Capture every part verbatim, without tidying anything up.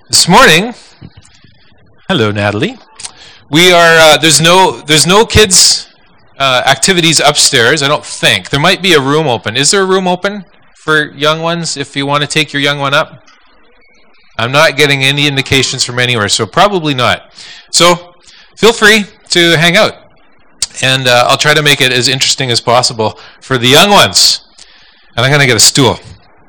This morning, hello Natalie. We are uh, there's no there's no kids uh, activities upstairs. I don't think there might be a room open. Is there a room open for young ones if you want to take your young one up? I'm not getting any indications from anywhere, so probably not. So feel free to hang out, and uh, I'll try to make it as interesting as possible for the young ones. And I'm going to get a stool.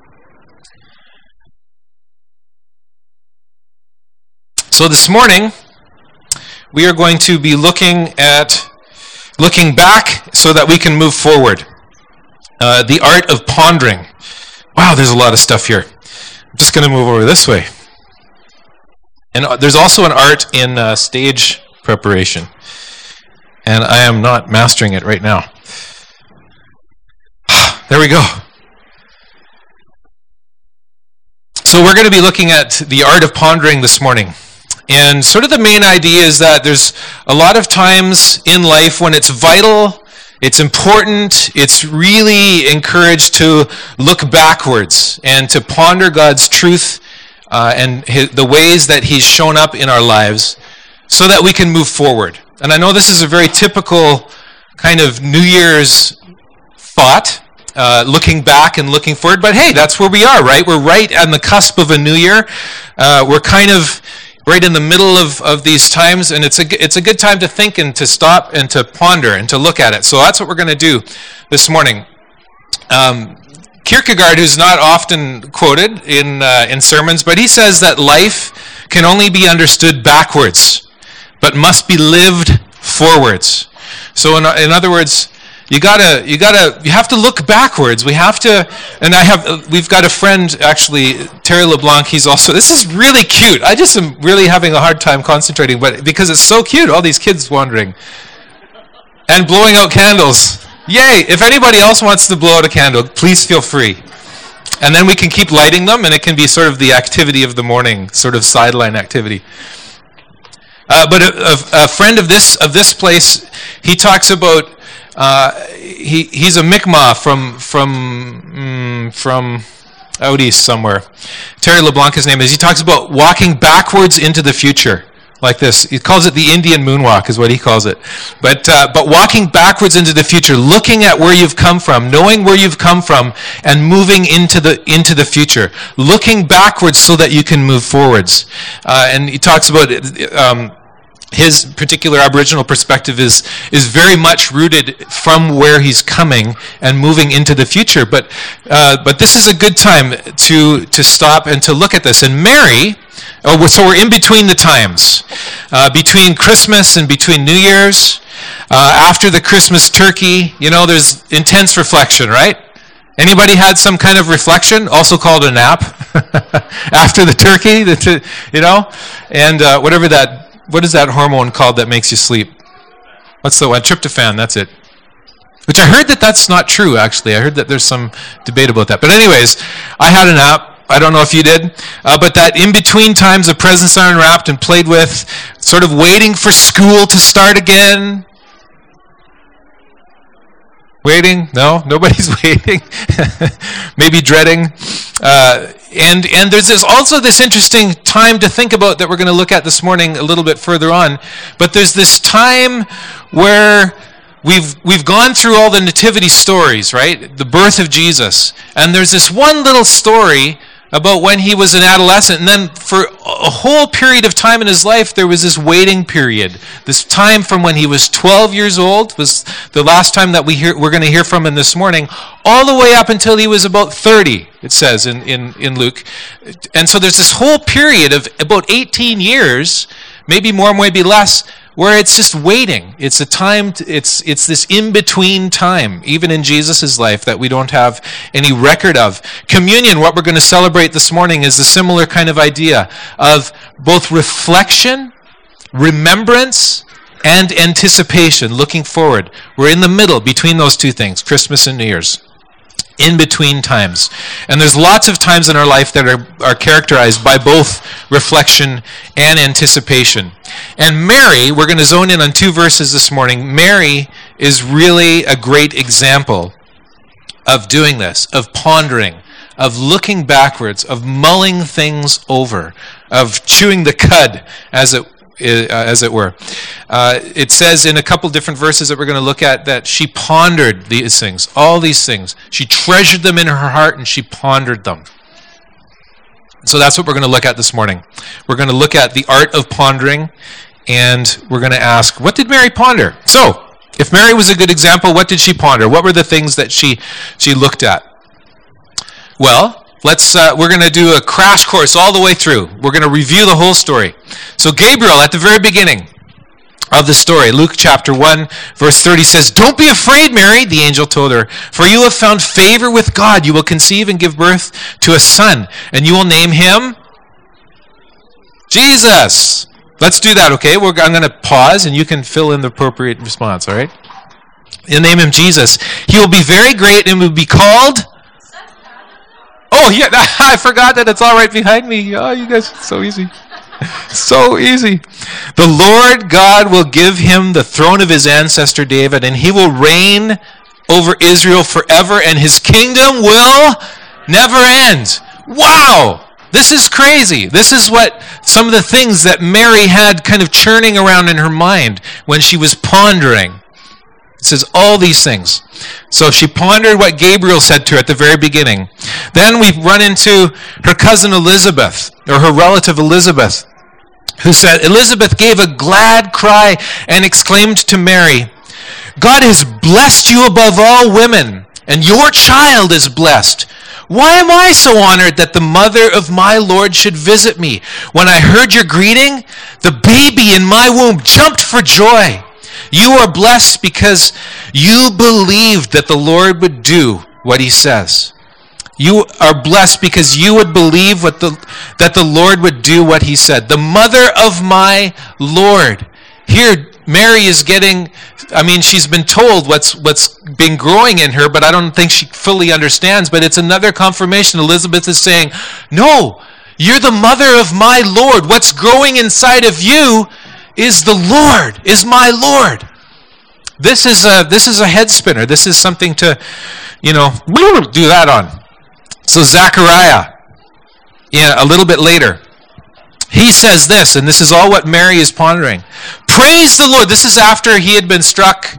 So this morning, we are going to be looking at, looking back so that we can move forward. Uh, the art of pondering. Wow, there's a lot of stuff here. I'm just going to move over this way. And uh, there's also an art in uh, stage preparation. And I am not mastering it right now. There we go. So we're going to be looking at the art of pondering this morning. And sort of the main idea is that there's a lot of times in life when it's vital, it's important, it's really encouraged to look backwards and to ponder God's truth uh, and his, the ways that He's shown up in our lives so that we can move forward. And I know this is a very typical kind of New Year's thought, uh, looking back and looking forward, but hey, that's where we are, right? We're right on the cusp of a new year. Uh, we're kind of right in the middle of, of these times, and it's a, it's a good time to think and to stop and to ponder and to look at it. So that's what we're going to do this morning. Um, Kierkegaard, who's not often quoted in, uh, in sermons, but he says that life can only be understood backwards, but must be lived forwards. So in, in other words, You gotta, you gotta, you have to look backwards. We have to, and I have, we've got a friend actually, Terry LeBlanc. He's also. This is really cute. I just am really having a hard time concentrating, but because it's so cute, all these kids wandering and blowing out candles. Yay! If anybody else wants to blow out a candle, please feel free. And then we can keep lighting them, and it can be sort of the activity of the morning, sort of sideline activity. Uh, but a, a, a friend of this of this place, he talks about. Uh, he he's a Mi'kmaq from from mm, from out east somewhere. Terry LeBlanc, his name is. He talks about walking backwards into the future, like this. He calls it the Indian moonwalk, is what he calls it. But uh, but walking backwards into the future, looking at where you've come from, knowing where you've come from, and moving into the into the future, looking backwards so that you can move forwards. Uh, and he talks about. Um, His particular Aboriginal perspective is is very much rooted from where he's coming and moving into the future. But uh, but this is a good time to to stop and to look at this. And Mary, oh, so we're in between the times, uh, between Christmas and between New Year's. Uh, after the Christmas turkey, you know, there's intense reflection, right? Anybody had some kind of reflection, also called a nap, after the turkey, the, you know, and uh, whatever that. What is that hormone called that makes you sleep? What's the one? Tryptophan, that's it. Which I heard that that's not true, actually. I heard that there's some debate about that. But anyways, I had a nap. I don't know if you did. Uh, but that in-between times the presents are unwrapped and played with, sort of waiting for school to start again. Waiting? No? Nobody's waiting? Maybe dreading. Uh, and and there's this also this interesting time to think about that we're going to look at this morning a little bit further on. But there's this time where we've we've gone through all the nativity stories, right? The birth of Jesus. And there's this one little story about when he was an adolescent, and then for a whole period of time in his life, there was this waiting period. This time from when he was twelve years old was the last time that we hear, we're going to hear from him this morning, all the way up until he was about thirty, it says in, in, in Luke. And so there's this whole period of about eighteen years, maybe more, maybe less, where it's just waiting. It's a time, to, it's it's this in-between time, even in Jesus' life, that we don't have any record of. Communion, what we're going to celebrate this morning, is a similar kind of idea of both reflection, remembrance, and anticipation, looking forward. We're in the middle between those two things, Christmas and New Year's. In between times. And there's lots of times in our life that are, are characterized by both reflection and anticipation. And Mary, we're going to zone in on two verses this morning. Mary is really a great example of doing this, of pondering, of looking backwards, of mulling things over, of chewing the cud, as it as it were. Uh, it says in a couple different verses that we're going to look at that she pondered these things, all these things. She treasured them in her heart and she pondered them. So that's what we're going to look at this morning. We're going to look at the art of pondering, and we're going to ask, what did Mary ponder? So, if Mary was a good example, what did she ponder? What were the things that she she looked at? Well, let's. Uh, we're going to do a crash course all the way through. We're going to review the whole story. So Gabriel, at the very beginning of the story, Luke chapter one, verse thirty says, "Don't be afraid, Mary," the angel told her, "for you have found favor with God. You will conceive and give birth to a son, and you will name him Jesus." Let's do that, okay? We're, I'm going to pause, and you can fill in the appropriate response, all right? You name him Jesus. He will be very great and will be called... Oh, yeah, I forgot that it's all right behind me. Oh, you guys, it's so easy. So easy. "The Lord God will give him the throne of his ancestor David, and he will reign over Israel forever, and his kingdom will never end." Wow! This is crazy. This is what some of the things that Mary had kind of churning around in her mind when she was pondering. It says all these things. So she pondered what Gabriel said to her at the very beginning. Then we run into her cousin Elizabeth, or her relative Elizabeth, who said, Elizabeth gave a glad cry and exclaimed to Mary, "God has blessed you above all women, and your child is blessed. Why am I so honored that the mother of my Lord should visit me? When I heard your greeting, the baby in my womb jumped for joy. You are blessed because you believed that the Lord would do what he says." You are blessed because you would believe what the, that the Lord would do what he said. The mother of my Lord. Here, Mary is getting, I mean, she's been told what's what's been growing in her, but I don't think she fully understands. But it's another confirmation. Elizabeth is saying, no, you're the mother of my Lord. What's growing inside of you is the Lord, is my Lord. This is a, this is a head spinner. This is something to, you know, do that on. So Zechariah, yeah, a little bit later, he says this, and this is all what Mary is pondering. "Praise the Lord." This is after he had been struck.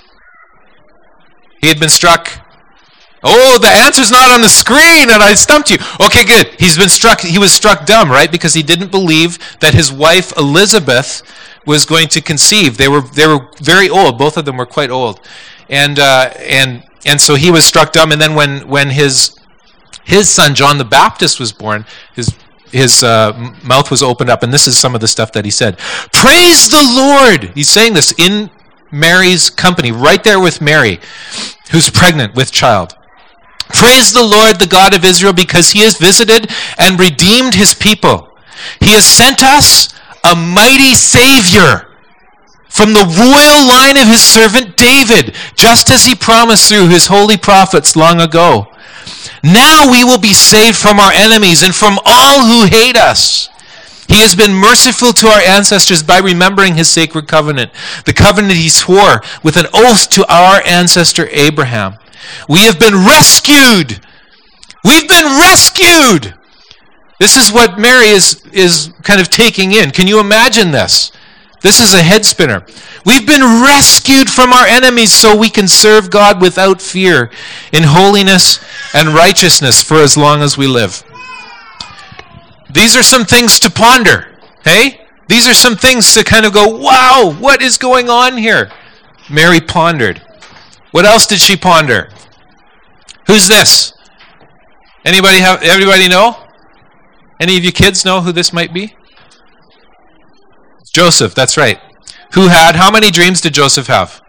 He had been struck. Oh, the answer's not on the screen, and I stumped you. Okay, good. He's been struck. He was struck dumb, right? Because he didn't believe that his wife Elizabeth was going to conceive. They were they were very old. Both of them were quite old, and uh, and and so he was struck dumb. And then when when his his son John the Baptist was born, his his uh, mouth was opened up, and this is some of the stuff that he said. "Praise the Lord." He's saying this in Mary's company, right there with Mary, who's pregnant with child. "Praise the Lord, the God of Israel, because he has visited and redeemed his people. He has sent us a mighty Savior from the royal line of his servant David, just as he promised through his holy prophets long ago. Now we will be saved from our enemies and from all who hate us. He has been merciful to our ancestors by remembering his sacred covenant, the covenant he swore with an oath to our ancestor Abraham. We have been rescued. We've been rescued." This is what Mary is, is kind of taking in. Can you imagine this? This is a head spinner. We've been rescued from our enemies so we can serve God without fear in holiness and righteousness for as long as we live. These are some things to ponder, hey? These are some things to kind of go, wow, what is going on here? Mary pondered. What else did she ponder? Who's this? Anybody have? Everybody know? Any of you kids know who this might be? Joseph, that's right. Who had, how many dreams did Joseph have?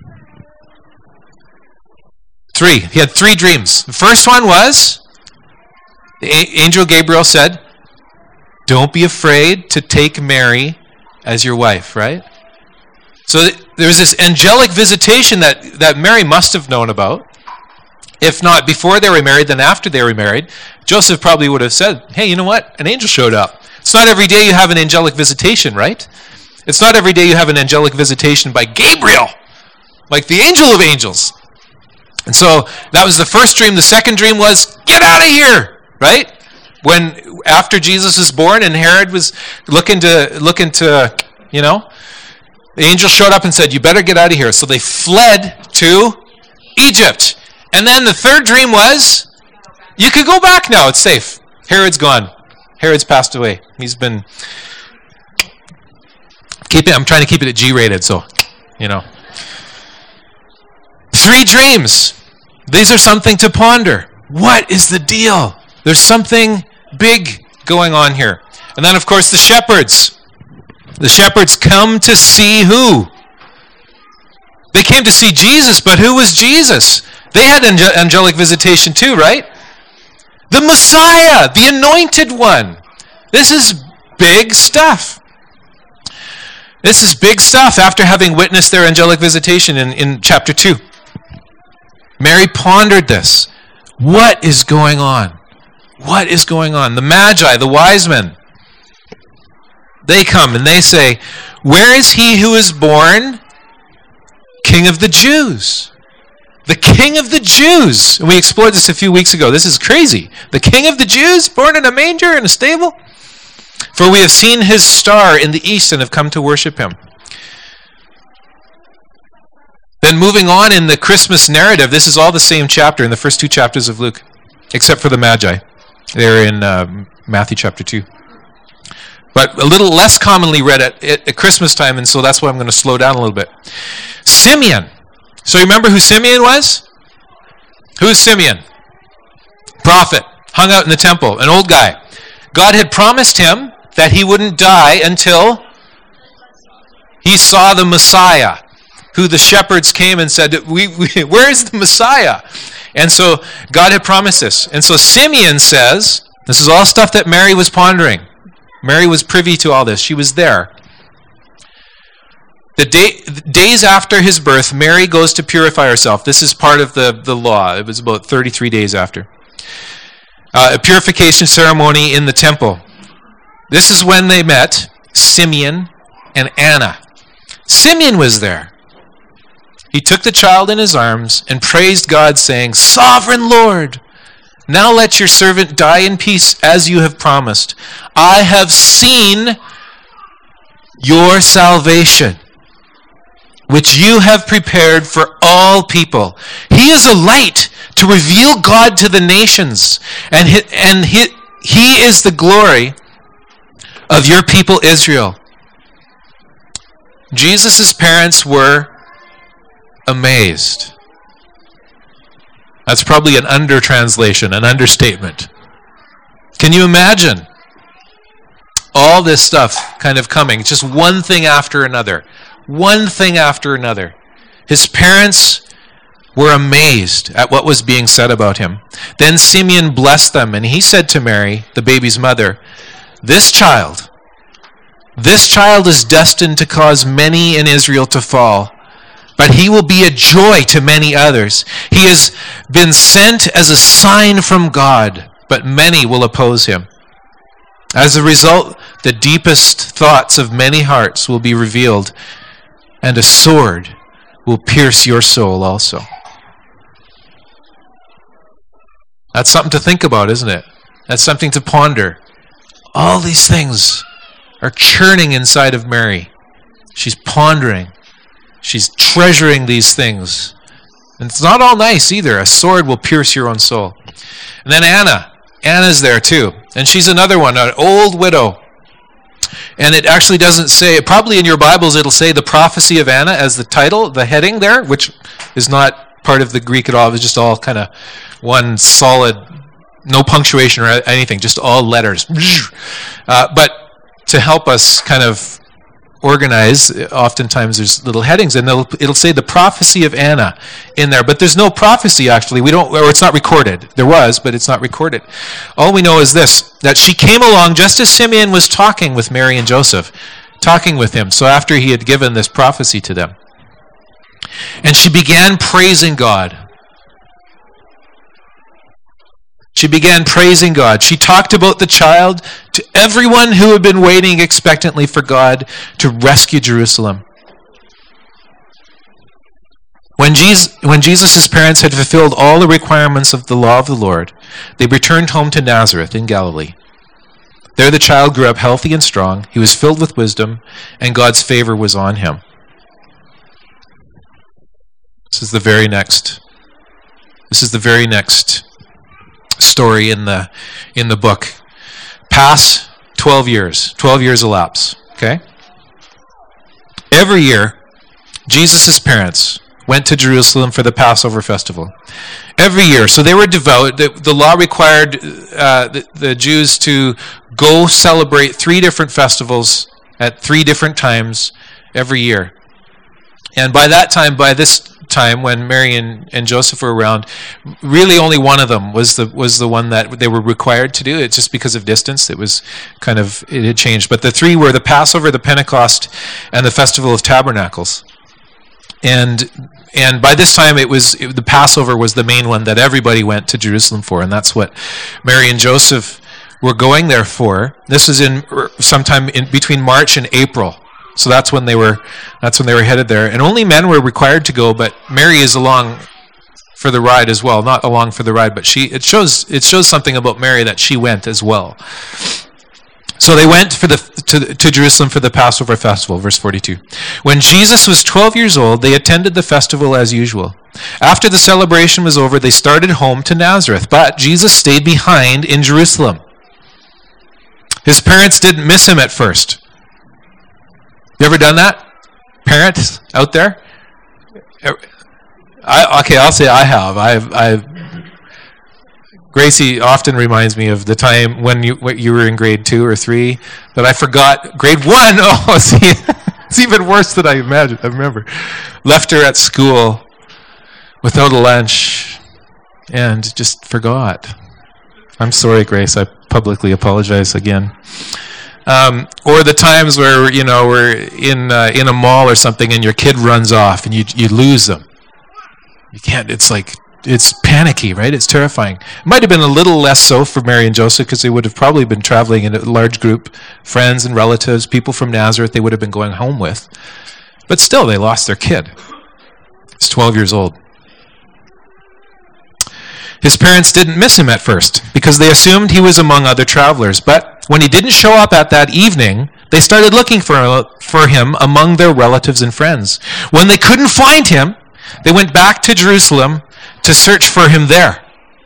Three. He had three dreams. The first one was, the angel Gabriel said, "Don't be afraid to take Mary as your wife," right? So there was this angelic visitation that, that Mary must have known about. If not before they were married, then after they were married. Joseph probably would have said, hey, you know what? An angel showed up. It's not every day you have an angelic visitation, right? It's not every day you have an angelic visitation by Gabriel, like the angel of angels. And so that was the first dream. The second dream was, get out of here, right? When after Jesus was born and Herod was looking to, looking to, you know, the angel showed up and said, you better get out of here. So they fled to Egypt. And then the third dream was, you could go back now. It's safe. Herod's gone. Herod's passed away. He's been keep it. I'm trying to keep it at G-rated, so you know. Three dreams. These are something to ponder. What is the deal? There's something big going on here. And then, of course, the shepherds. The shepherds come to see who? They came to see Jesus, but who was Jesus? They had ange- angelic visitation too, right? The Messiah, the anointed one. This is big stuff. This is big stuff after having witnessed their angelic visitation in, in chapter two. Mary pondered this. What is going on? What is going on? The Magi, the wise men, they come and they say, where is he who is born King of the Jews? The King of the Jews. And we explored this a few weeks ago. This is crazy. The King of the Jews, born in a manger in a stable? For we have seen his star in the east and have come to worship him. Then moving on in the Christmas narrative, this is all the same chapter in the first two chapters of Luke, except for the Magi. They're in uh, Matthew chapter two. But a little less commonly read at, at, at Christmas time, and so that's why I'm going to slow down a little bit. Simeon. So you remember who Simeon was? Who's Simeon? Prophet. Hung out in the temple. An old guy. God had promised him that he wouldn't die until he saw the Messiah, who the shepherds came and said, we, we, where is the Messiah? And so God had promised this. And so Simeon says, this is all stuff that Mary was pondering. Mary was privy to all this. She was there. The day, days after his birth, Mary goes to purify herself. This is part of the, the law. It was about thirty-three days after. Uh, a purification ceremony in the temple. This is when they met Simeon and Anna. Simeon was there. He took the child in his arms and praised God, saying, Sovereign Lord, now let your servant die in peace as you have promised. I have seen your salvation, which you have prepared for all people. He is a light to reveal God to the nations, and he, and he, he is the glory of your people Israel. Jesus' parents were amazed. That's probably an under-translation, an understatement. Can you imagine all this stuff kind of coming, just one thing after another, one thing after another? His parents were amazed at what was being said about him. Then Simeon blessed them, and he said to Mary, the baby's mother, This child, this child is destined to cause many in Israel to fall, but he will be a joy to many others. He has been sent as a sign from God, but many will oppose him. As a result, the deepest thoughts of many hearts will be revealed, and a sword will pierce your soul also. That's something to think about, isn't it? That's something to ponder. All these things are churning inside of Mary. She's pondering. She's treasuring these things. And it's not all nice either. A sword will pierce your own soul. And then Anna. Anna's there too. And she's another one, an old widow. And it actually doesn't say, probably in your Bibles it'll say the prophecy of Anna as the title, the heading there, which is not part of the Greek at all. It's just all kind of one solid, no punctuation or anything, just all letters. Uh, but to help us kind of organize, oftentimes there's little headings, and it'll, it'll say the prophecy of Anna in there. But there's no prophecy, actually. We don't, or it's not recorded. There was, but it's not recorded. All we know is this, that she came along just as Simeon was talking with Mary and Joseph, talking with him, so after he had given this prophecy to them. And she began praising God. She began praising God. She talked about the child to everyone who had been waiting expectantly for God to rescue Jerusalem. When Jesus, when Jesus' parents had fulfilled all the requirements of the law of the Lord, they returned home to Nazareth in Galilee. There the child grew up healthy and strong. He was filled with wisdom, and God's favor was on him. This is the very next. This is the very next story in the in the book. Pass twelve years. twelve years elapse. Okay? Every year, Jesus' parents went to Jerusalem for the Passover festival. Every year. So they were devout. The, the law required uh, the, the Jews to go celebrate three different festivals at three different times every year. And by that time, by this time, when Mary and, and Joseph were around, really only one of them was the was the one that they were required to do. It's just because of distance. It was kind of, it had changed. But the three were the Passover, the Pentecost, and the Festival of Tabernacles. And and by this time, it was it, the Passover was the main one that everybody went to Jerusalem for, and that's what Mary and Joseph were going there for. This is in sometime in between March and April, so that's when they were that's when they were headed there. And only men were required to go, but Mary is along for the ride as well. Not along for the ride, but she it shows it shows something about Mary that she went as well. So they went for the to, to Jerusalem for the Passover festival, verse forty-two. When Jesus was twelve years old, they attended the festival as usual. After the celebration was over, they started home to Nazareth, but Jesus stayed behind in Jerusalem. His parents didn't miss him at first. You ever done that? Parents out there? I, okay, I'll say I have. I've I've Gracie often reminds me of the time when you when you were in grade two or three that I forgot grade one. Oh, see, it's even worse than I imagined. I remember left her at school without a lunch and just forgot. I'm sorry, Grace. I publicly apologize again. Um, or the times where you know we're in uh, in a mall or something and your kid runs off and you you lose them. You can't. It's like. It's panicky, right? It's terrifying. It might have been a little less so for Mary and Joseph because they would have probably been traveling in a large group, friends and relatives, people from Nazareth they would have been going home with. But still, they lost their kid. He's twelve years old. His parents didn't miss him at first because they assumed he was among other travelers. But when he didn't show up at that evening, they started looking for, for him among their relatives and friends. When they couldn't find him, they went back to Jerusalem to search for him there.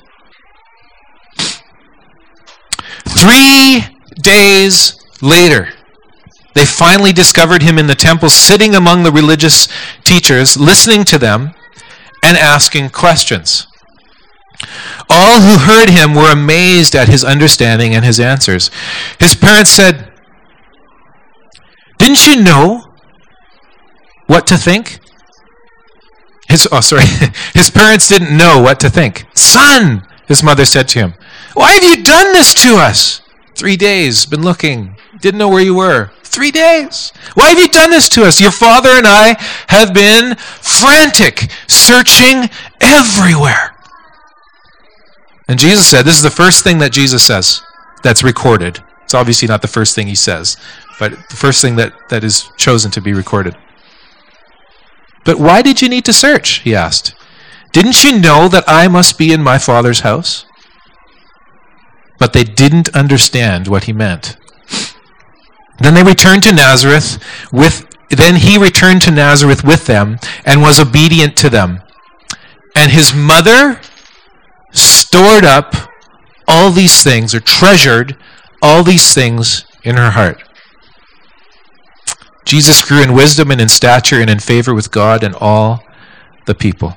Three days later, they finally discovered him in the temple, sitting among the religious teachers, listening to them and asking questions. All who heard him were amazed at his understanding and his answers. His parents said, "Didn't you know what to think?" His, oh, sorry. His parents didn't know what to think. "Son," his mother said to him, "why have you done this to us? Three days, been looking, didn't know where you were. Three days. Why have you done this to us? Your father and I have been frantic, searching everywhere." And Jesus said, this is the first thing that Jesus says that's recorded. It's obviously not the first thing he says, but the first thing that, that is chosen to be recorded. "But why did you need to search?" he asked. "Didn't you know that I must be in my Father's house?" But they didn't understand what he meant. Then they returned to Nazareth with then he returned to Nazareth with them and was obedient to them. And his mother stored up all these things, or treasured all these things in her heart. Jesus grew in wisdom and in stature and in favor with God and all the people.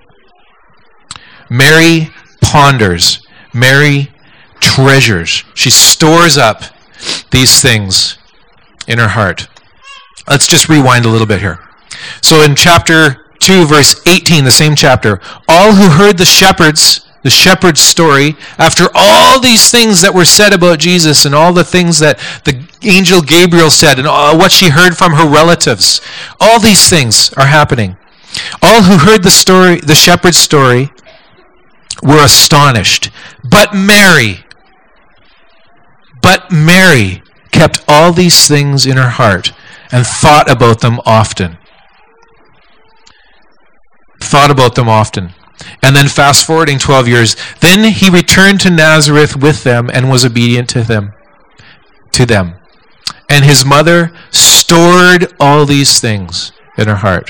Mary ponders. Mary treasures. She stores up these things in her heart. Let's just rewind a little bit here. So in chapter two, verse eighteen, the same chapter, all who heard the shepherds The shepherd's story, after all these things that were said about Jesus and all the things that the angel Gabriel said and all, what she heard from her relatives, all these things are happening. All who heard the story, the shepherd's story, were astonished. But Mary, but Mary kept all these things in her heart and thought about them often. thought about them often. And then fast forwarding twelve years, then he returned to Nazareth with them and was obedient to them. To them. And his mother stored all these things in her heart.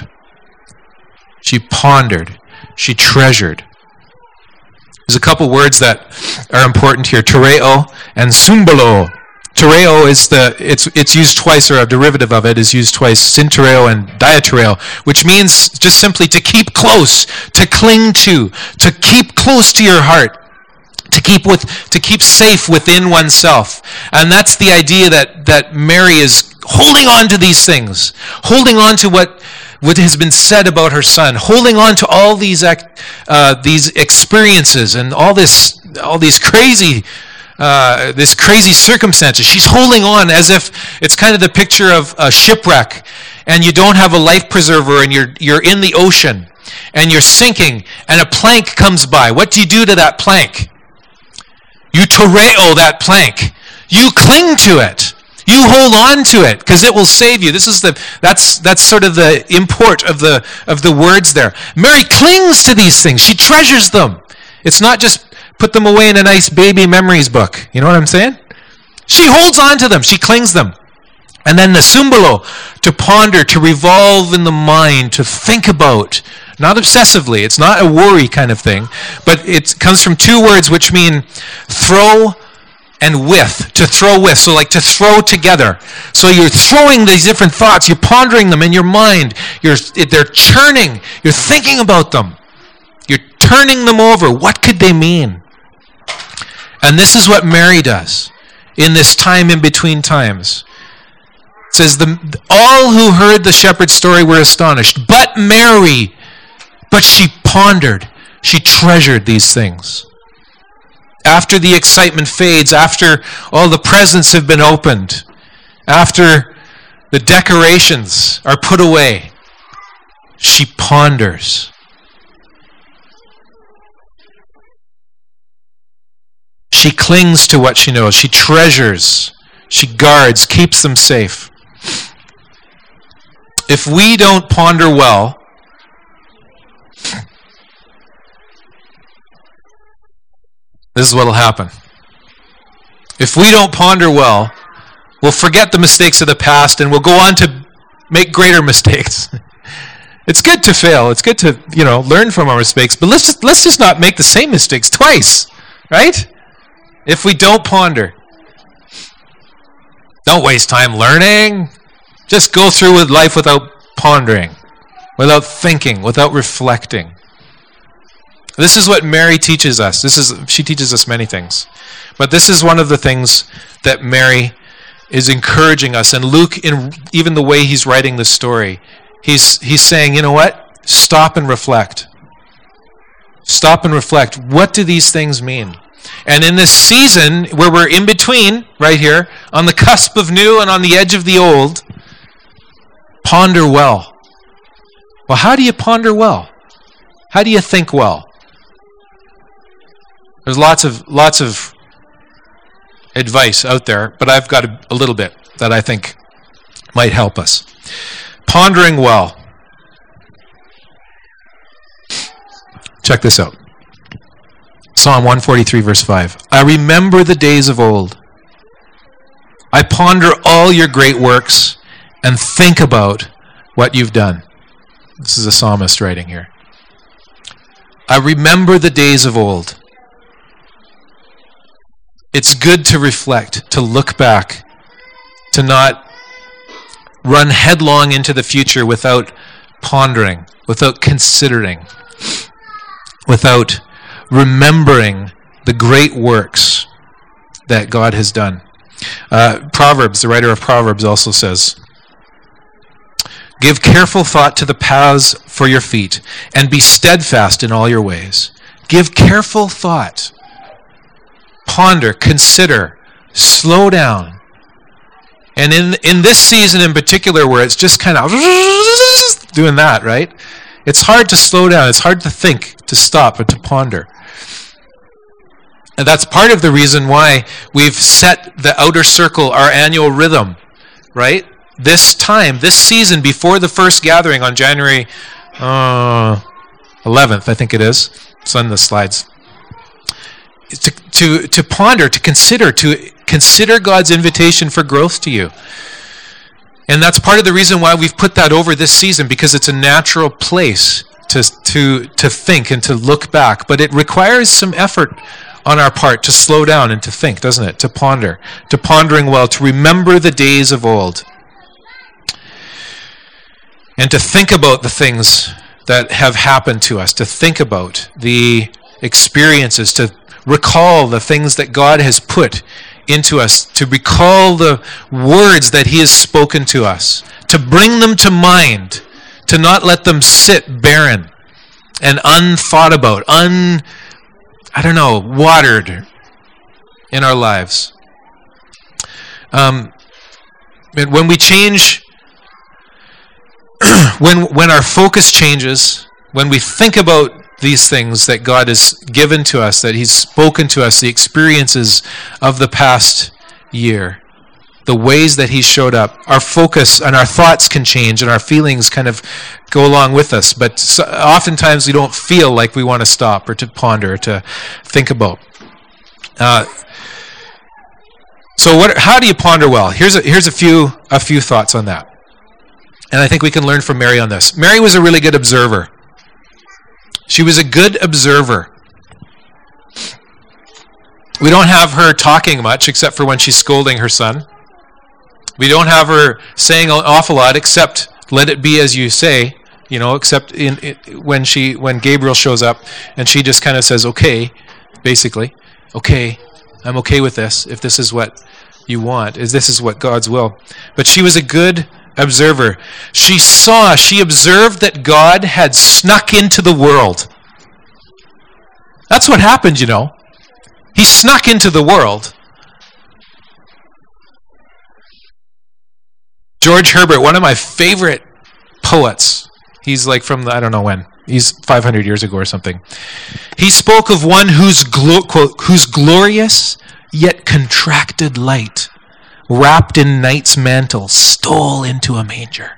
She pondered. She treasured. There's a couple words that are important here. Tereo and symbolo. Tereo is the, it's it's used twice, or a derivative of it is used twice, syntereo and diatereo, which means just simply to keep close, to cling to, to keep close to your heart, to keep with, to keep safe within oneself. And that's the idea that, that Mary is holding on to these things, holding on to what, what has been said about her son, holding on to all these uh, these experiences and all this, all these crazy Uh, this crazy circumstances. She's holding on as if it's kind of the picture of a shipwreck, and you don't have a life preserver, and you're you're in the ocean, and you're sinking, and a plank comes by. What do you do to that plank? You tereo that plank. You cling to it. You hold on to it because it will save you. This is the that's that's sort of the import of the of the words there. Mary clings to these things. She treasures them. It's not just put them away in a nice baby memories book. You know what I'm saying? She holds on to them. She clings them. And then the symbolo, to ponder, to revolve in the mind, to think about. Not obsessively. It's not a worry kind of thing. But it comes from two words which mean throw and with. To throw with. So like to throw together. So you're throwing these different thoughts. You're pondering them in your mind. You're, they're churning. You're thinking about them. You're turning them over. What could they mean? And this is what Mary does in this time in between times. It says, the, all who heard the shepherd's story were astonished. But Mary, but she pondered, she treasured these things. After the excitement fades, after all the presents have been opened, after the decorations are put away, she ponders. She clings to what she knows. She treasures. She guards, keeps them safe. If we don't ponder well, this is what will happen. If we don't ponder well, we'll forget the mistakes of the past and we'll go on to make greater mistakes. It's good to fail. It's good to, you know, learn from our mistakes, but let's just let's just not make the same mistakes twice, right? If we don't ponder. Don't waste time learning. Just go through with life without pondering, without thinking, without reflecting. This is what Mary teaches us. This is she teaches us many things. But this is one of the things that Mary is encouraging us. And Luke, in even the way he's writing the story, he's he's saying, you know what? Stop and reflect. Stop and reflect. What do these things mean? And in this season where we're in between, right here, on the cusp of new and on the edge of the old, ponder well. Well, how do you ponder well? How do you think well? There's lots of lots of advice out there, but I've got a, a little bit that I think might help us. Pondering well. Check this out. Psalm one forty-three, verse five. I remember the days of old. I ponder all your great works and think about what you've done. This is a psalmist writing here. I remember the days of old. It's good to reflect, to look back, to not run headlong into the future without pondering, without considering, without remembering the great works that God has done. Uh, Proverbs, the writer of Proverbs also says, give careful thought to the paths for your feet, and be steadfast in all your ways. Give careful thought. Ponder, consider, slow down. And in in this season in particular, where it's just kind of doing that, right? It's hard to slow down. It's hard to think, to stop, and to ponder. And that's part of the reason why we've set the outer circle, our annual rhythm, right? This time, this season, before the first gathering on January uh, eleventh, I think it is. It's on the slides. To, to, to ponder, to consider, to consider God's invitation for growth to you. And that's part of the reason why we've put that over this season, because it's a natural place to, to, to think and to look back. But it requires some effort on our part to slow down and to think, doesn't it? To ponder, to pondering well, to remember the days of old. And to think about the things that have happened to us, to think about the experiences, to recall the things that God has put into us, to recall the words that he has spoken to us, to bring them to mind, to not let them sit barren and unthought about, un, I don't know, watered in our lives. Um, when we change, when when our focus changes, when we think about these things that God has given to us, that he's spoken to us, the experiences of the past year, the ways that he's showed up, our focus and our thoughts can change and our feelings kind of go along with us. But so, oftentimes we don't feel like we want to stop or to ponder or to think about. Uh, so what? How do you ponder well? Here's a, here's a few a few thoughts on that. And I think we can learn from Mary on this. Mary was a really good observer. She was a good observer. We don't have her talking much except for when she's scolding her son. We don't have her saying an awful lot except let it be as you say, you know, except in, in when she when Gabriel shows up and she just kind of says, okay, basically, okay, I'm okay with this if this is what you want, if this is what God's will. But she was a good observer. She saw, she observed that God had snuck into the world. That's what happened, you know. He snuck into the world. George Herbert, one of my favorite poets, he's like from the, I don't know when, he's five hundred years ago or something. He spoke of one whose, glo- quote, whose glorious yet contracted light, wrapped in night's mantle, stole into a manger.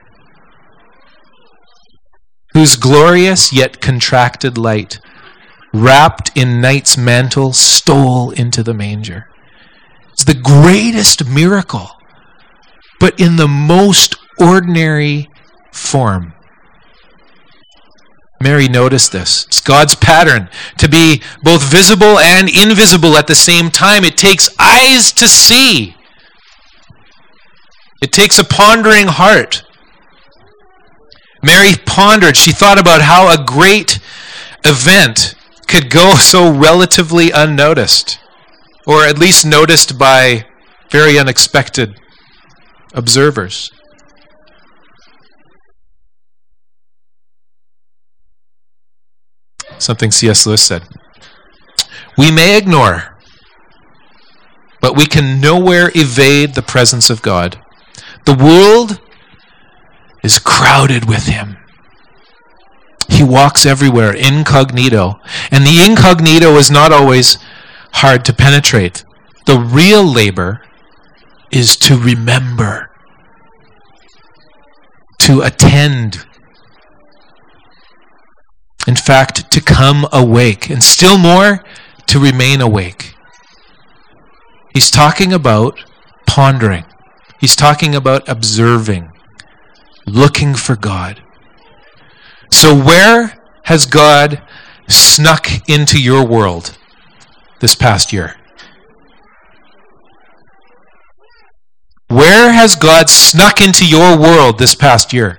Whose glorious yet contracted light, wrapped in night's mantle, stole into the manger. It's the greatest miracle, but in the most ordinary form. Mary noticed this. It's God's pattern to be both visible and invisible at the same time. It takes eyes to see. It takes a pondering heart. Mary pondered. She thought about how a great event could go so relatively unnoticed, or at least noticed by very unexpected observers. Something C S Lewis said. We may ignore, but we can nowhere evade the presence of God. The world is crowded with him. He walks everywhere incognito. And the incognito is not always hard to penetrate. The real labor is to remember, to attend. In fact, to come awake. And still more, to remain awake. He's talking about pondering. He's talking about observing, looking for God. So where has God snuck into your world this past year? Where has God snuck into your world this past year?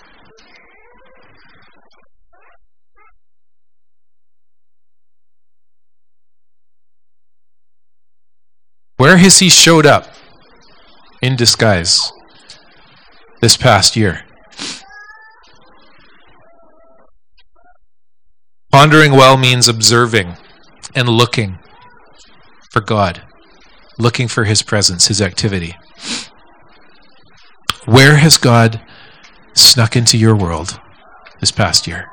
Where has he showed up in disguise this past year? Pondering well means observing and looking for God, looking for his presence, his activity. Where has God snuck into your world this past year?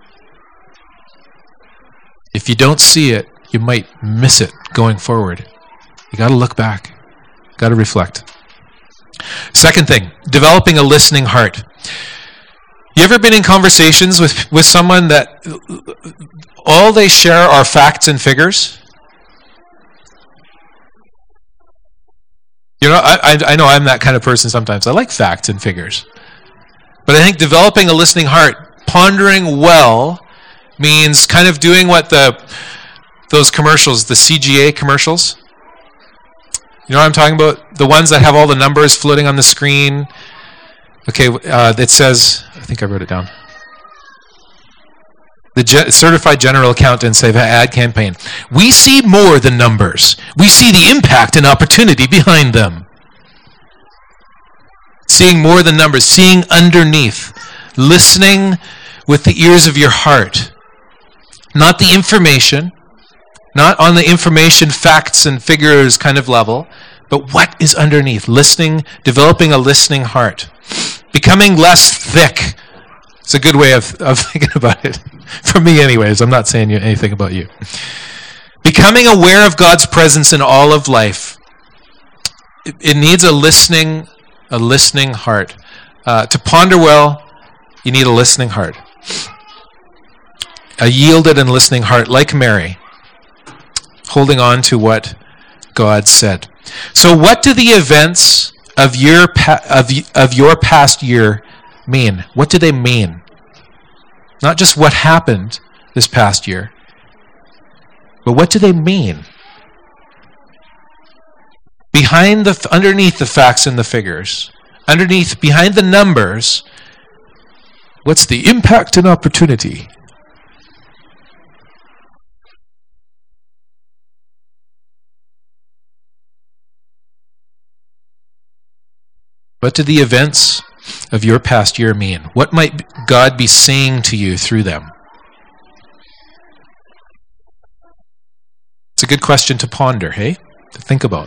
If you don't see it, you might miss it going forward. You got to look back. Got to reflect. Second thing, developing a listening heart. You ever been in conversations with, with someone that all they share are facts and figures? You know, I, I, I know I'm that kind of person sometimes. I like facts and figures. But I think developing a listening heart, pondering well, means kind of doing what the those commercials, the C G A commercials. You know what I'm talking about? The ones that have all the numbers floating on the screen. Okay, uh, it says, I think I wrote it down. The ge- certified general accountants have an ad campaign. We see more than numbers. We see the impact and opportunity behind them. Seeing more than numbers, seeing underneath, listening with the ears of your heart. Not the information, not on the information, facts and figures kind of level, but what is underneath? Listening, developing a listening heart. Becoming less thick. It's a good way of, of thinking about it. For me anyways, I'm not saying anything about you. Becoming aware of God's presence in all of life. It, it needs a listening, a listening heart. Uh, to ponder well, you need a listening heart. A yielded and listening heart, like Mary, holding on to what God said. So what do the events of your pa- of, of your past year mean? What do they mean? Not just what happened this past year, but what do they mean? Behind the, underneath the facts and the figures, underneath, behind the numbers, what's the impact and opportunity? What do the events of your past year mean? What might God be saying to you through them? It's a good question to ponder, hey? To think about.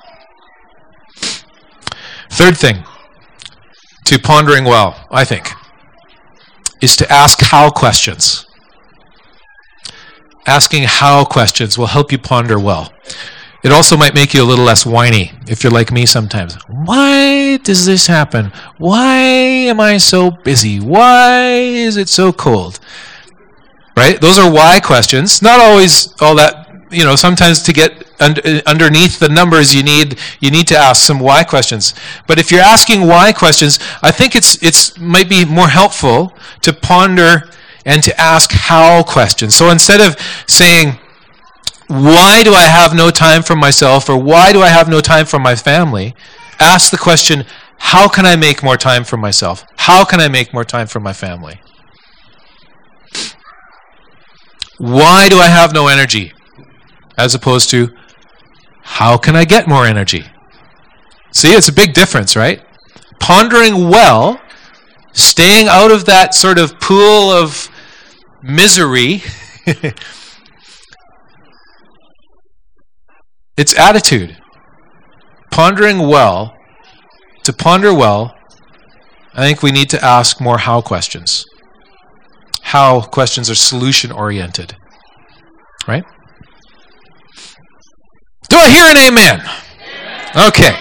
Third thing to pondering well, I think, is to ask how questions. Asking how questions will help you ponder well. It also might make you a little less whiny if you're like me sometimes. Why does this happen? Why am I so busy? Why is it so cold? Right? Those are why questions. Not always all that, you know, sometimes to get under, underneath the numbers you need you need to ask some why questions. But if you're asking why questions, I think it's it's might be more helpful to ponder and to ask how questions. So instead of saying, why do I have no time for myself, or why do I have no time for my family? Ask the question, how can I make more time for myself? How can I make more time for my family? Why do I have no energy? As opposed to, how can I get more energy? See, it's a big difference, right? Pondering well, staying out of that sort of pool of misery. It's attitude. Pondering well, to ponder well, I think we need to ask more how questions. How questions are solution-oriented. Right? Do I hear an amen? Amen. Okay.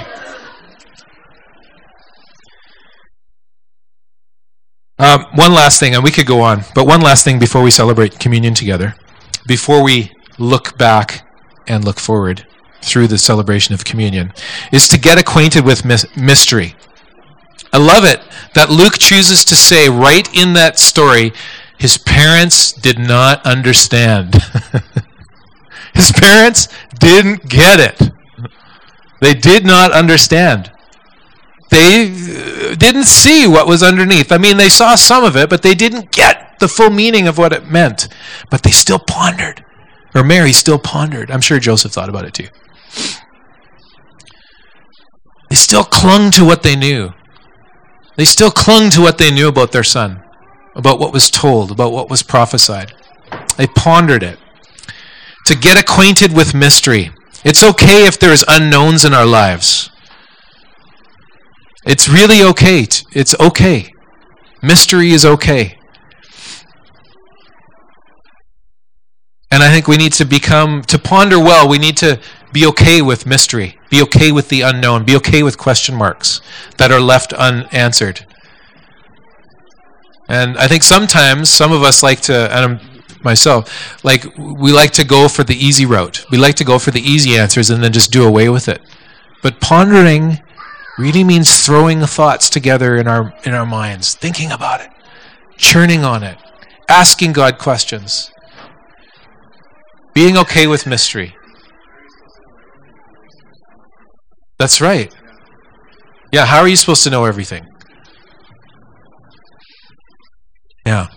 Um, one last thing, and we could go on, but one last thing before we celebrate communion together, before we look back and look forward through the celebration of communion, is to get acquainted with mystery. I love it that Luke chooses to say right in that story, his parents did not understand. His parents didn't get it. They did not understand. They didn't see what was underneath. I mean, they saw some of it, but they didn't get the full meaning of what it meant. But they still pondered. Or Mary still pondered. I'm sure Joseph thought about it too. They still clung to what they knew. They still clung to what they knew about their son, about what was told, about what was prophesied. They pondered it. To get acquainted with mystery. It's okay if there's unknowns in our lives. It's really okay. It's okay. Mystery is okay. And I think we need to become, to ponder well, we need to be okay with mystery. Be okay with the unknown. Be okay with question marks that are left unanswered. And I think sometimes some of us like to, and I'm myself, like we like to go for the easy route. We like to go for the easy answers and then just do away with it. But pondering really means throwing thoughts together in our in our minds, thinking about it, churning on it, asking God questions, being okay with mystery. That's right. Yeah, how are you supposed to know everything? Yeah.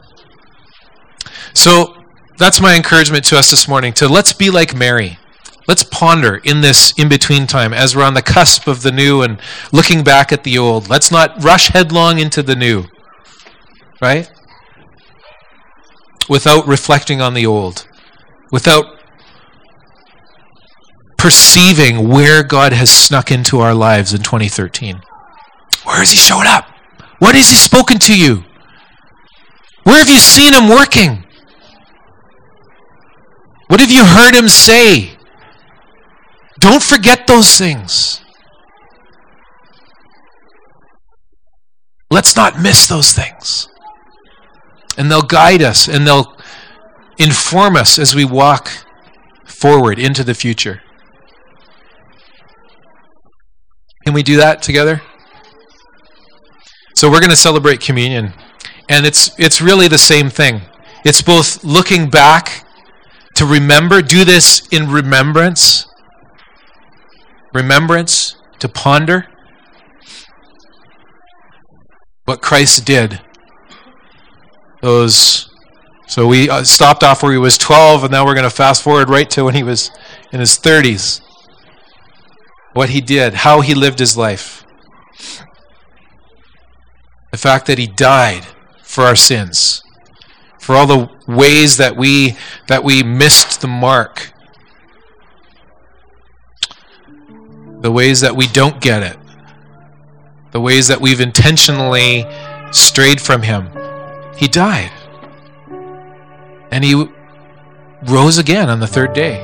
So that's my encouragement to us this morning, to let's be like Mary. Let's ponder in this in-between time as we're on the cusp of the new and looking back at the old. Let's not rush headlong into the new, right? Without reflecting on the old, without perceiving where God has snuck into our lives in twenty thirteen. Where has he showed up? What has he spoken to you? Where have you seen him working? What have you heard him say? Don't forget those things. Let's not miss those things. And they'll guide us and they'll inform us as we walk forward into the future. Can we do that together? So we're going to celebrate communion. And it's it's really the same thing. It's both looking back to remember, do this in remembrance. Remembrance, to ponder what Christ did. Those, so we stopped off where he was twelve, and now we're going to fast forward right to when he was in his thirties. What he did, how he lived his life. The fact that he died for our sins, for all the ways that we that we missed the mark, the ways that we don't get it, the ways that we've intentionally strayed from him. He died. And he rose again on the third day.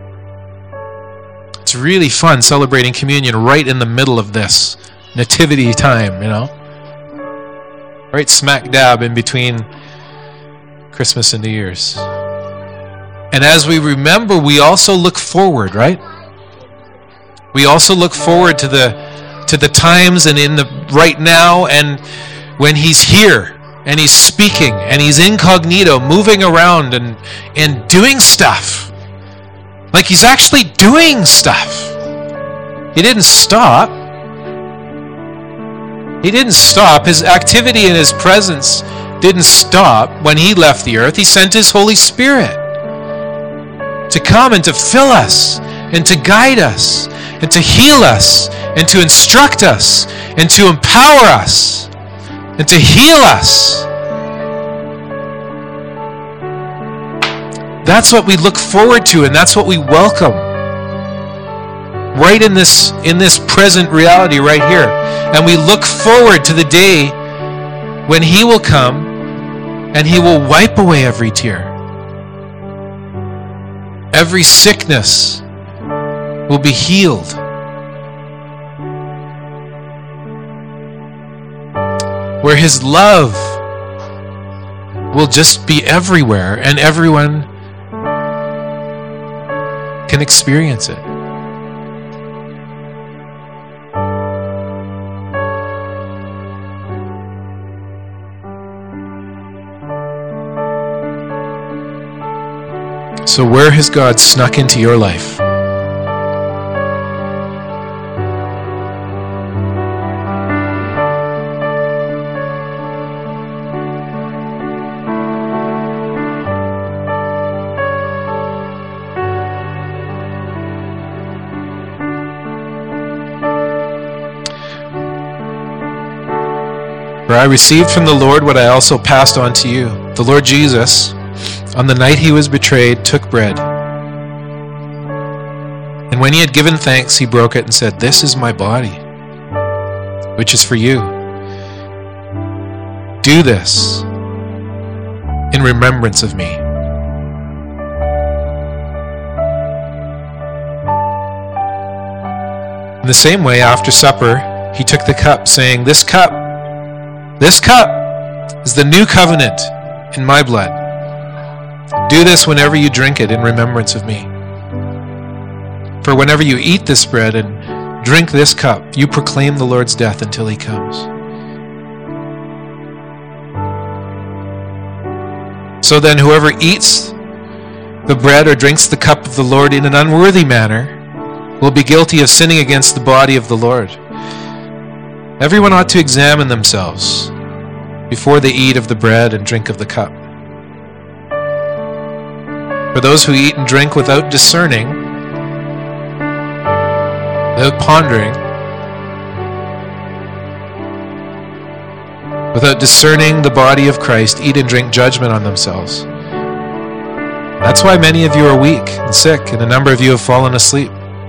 It's really fun celebrating communion right in the middle of this nativity time, you know? Right smack dab in between Christmas and New Year's. And as we remember, we also look forward, right? We also look forward to the to the times and in the right now, and when he's here and he's speaking and he's incognito, moving around and and doing stuff. Like he's actually doing stuff. He didn't stop. He didn't stop. His activity and his presence didn't stop when he left the earth. He sent his Holy Spirit to come and to fill us and to guide us and to heal us and to instruct us and to empower us and to heal us. That's what we look forward to, and that's what we welcome. Right in this in this present reality right here. And we look forward to the day when he will come and he will wipe away every tear. Every sickness will be healed. Where his love will just be everywhere and everyone can experience it. So where has God snuck into your life? For I received from the Lord what I also passed on to you. The Lord Jesus, on the night he was betrayed, took bread. And when he had given thanks, he broke it and said, "This is my body, which is for you. Do this in remembrance of me." In the same way, after supper, he took the cup, saying, This cup, this cup is the new covenant in my blood. Do this whenever you drink it in remembrance of me. For whenever you eat this bread and drink this cup, you proclaim the Lord's death until he comes. So then whoever eats the bread or drinks the cup of the Lord in an unworthy manner will be guilty of sinning against the body of the Lord. Everyone ought to examine themselves before they eat of the bread and drink of the cup. For those who eat and drink without discerning, without pondering, without discerning the body of Christ, eat and drink judgment on themselves. That's why many of you are weak and sick, and a number of you have fallen asleep.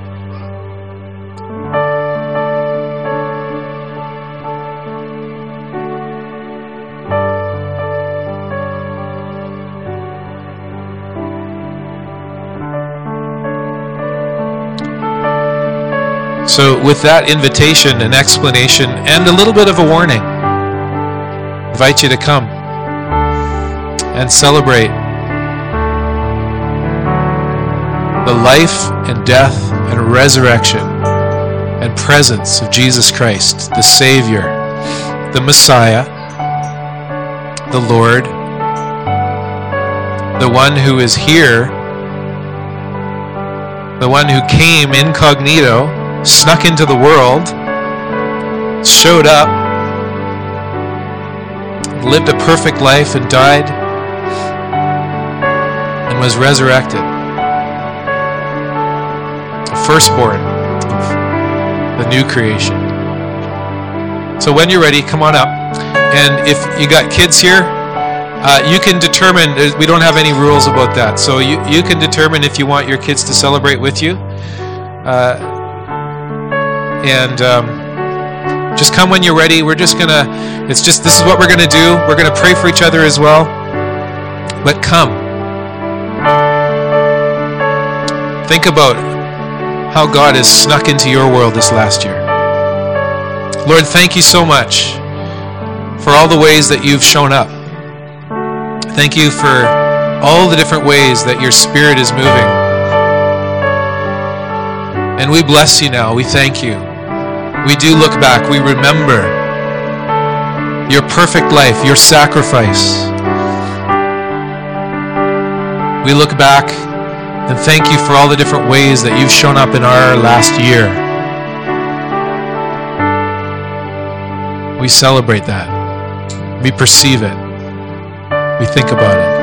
So with that invitation, an explanation, and a little bit of a warning, I invite you to come and celebrate the life and death and resurrection and presence of Jesus Christ, the Savior, the Messiah, the Lord, the one who is here, the one who came incognito, snuck into the world, showed up, lived a perfect life and died, and was resurrected. The firstborn of the new creation. So when you're ready, come on up. And if you got kids here, uh, you can determine, we don't have any rules about that, so you, you can determine if you want your kids to celebrate with you. Uh, And um, just come when you're ready. We're just going to, it's just, this is what we're going to do. We're going to pray for each other as well. But come. Think about how God has snuck into your world this last year. Lord, thank you so much for all the ways that you've shown up. Thank you for all the different ways that your Spirit is moving. And we bless you now. We thank you. We do look back. We remember your perfect life, your sacrifice. We look back and thank you for all the different ways that you've shown up in our last year. We celebrate that. We perceive it. We think about it.